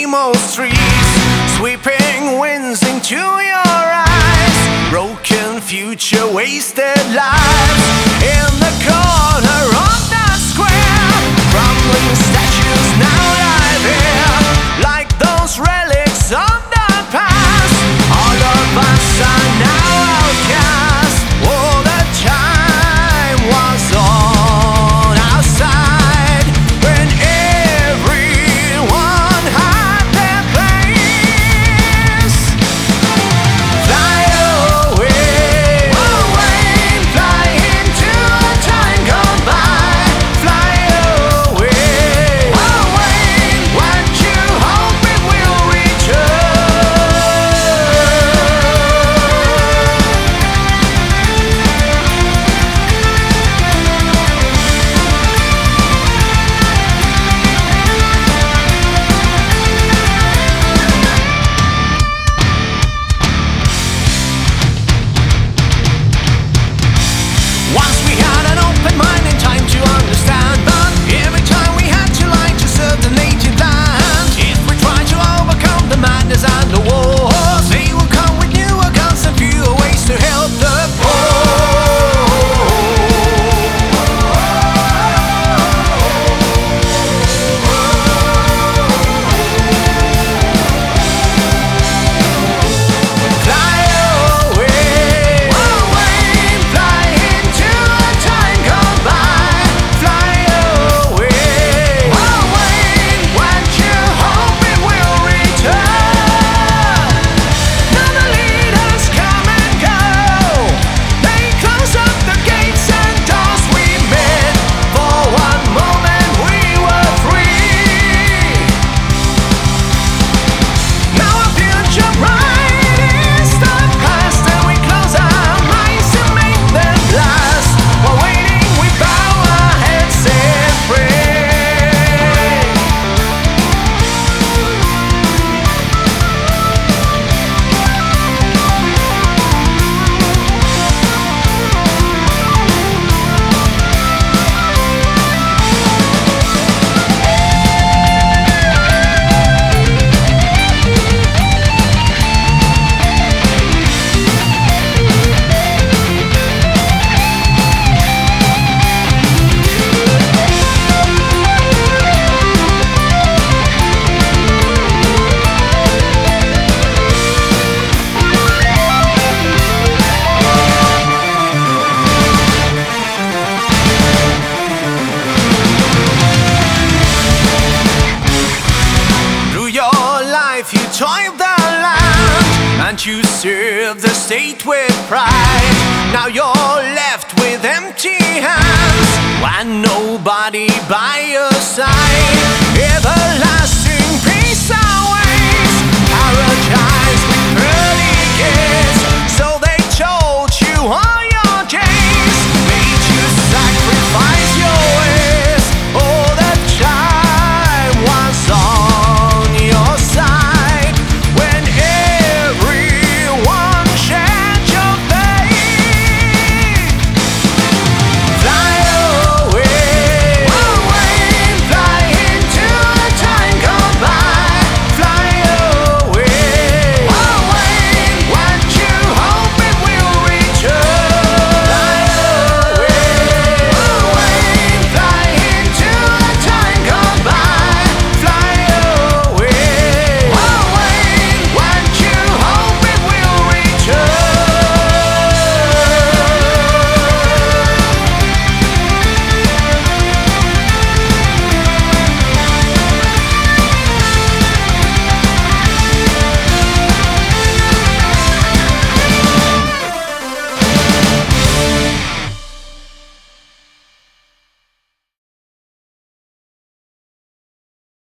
same old streets, sweeping winds into your eyes, broken future, wasted lives. In the corner of the square, crumbling statues now lie there, like those relics of the past. All of us are now outcast. Oh, the time was on our side, when everyone had their place. Fly away, away, fly into a time gone by. Fly away, away, what you hope it will return. Once we had an open mind and time to understand, but every time we had to lie to serve the native land. If we try to overcome the madness and the wars, they will come with newer guns and fewer ways to help the Fly away, away, fly into a time gone by. Fly away, away, what you hope it will return. Now the leaders come and go, they close up the gates and doors we met. For one moment we were free. Now our future bright is the past, and we close our minds to make them last. While waiting, we bow our heads and pray. Through your life you toiled the land, and you served the state with pride. Now you're left with empty hands, and nobody by your side. Everlasting